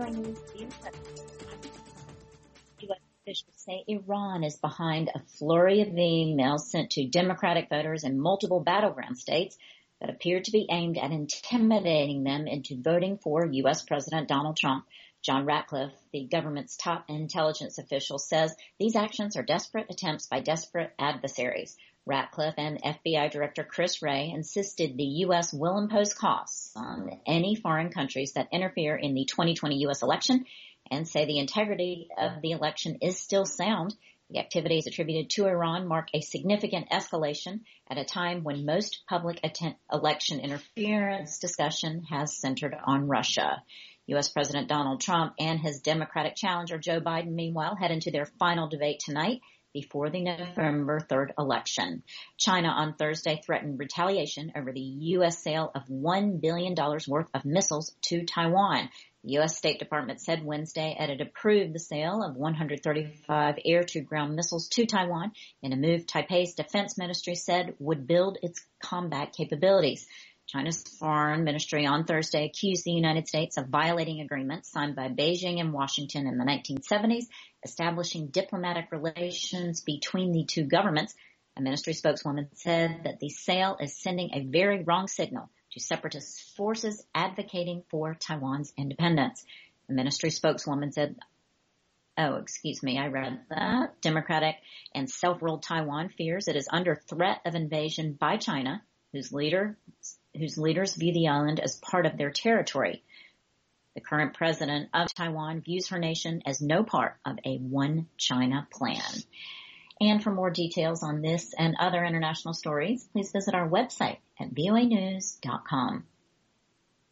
VOA News U.S. officials say Iran is behind a flurry of emails sent to Democratic voters in multiple battleground states that appear to be aimed at intimidating them into voting for U.S. President Donald Trump. John Ratcliffe, the government's top intelligence official, says these actions are desperate attempts by desperate adversaries. Ratcliffe and FBI Director Chris Wray insisted the U.S. will impose costs on any foreign countries that interfere in the 2020 U.S. election and say the integrity of the election is still sound. The activities attributed to Iran mark a significant escalation at a time when most public election interference discussion has centered on Russia. U.S. President Donald Trump and his Democratic challenger Joe Biden, meanwhile, head into their final debate tonight before the November 3rd election. China on Thursday threatened retaliation over the U.S. sale of $1 billion worth of missiles to Taiwan. The U.S. State Department said Wednesday it had approved the sale of 135 air-to-ground missiles to Taiwan in a move Taipei's defense ministry said would build its combat capabilities. China's foreign ministry on Thursday accused the United States of violating agreements signed by Beijing and Washington in the 1970s, establishing diplomatic relations between the two governments. A ministry spokeswoman said that the sale is sending a very wrong signal to separatist forces advocating for Taiwan's independence. The ministry spokeswoman said, I read that. Democratic and self-ruled Taiwan fears it is under threat of invasion by China, whose leaders view the island as part of their territory. The current president of Taiwan views her nation as no part of a one China plan. And for more details on this and other international stories, please visit our website at voanews.com.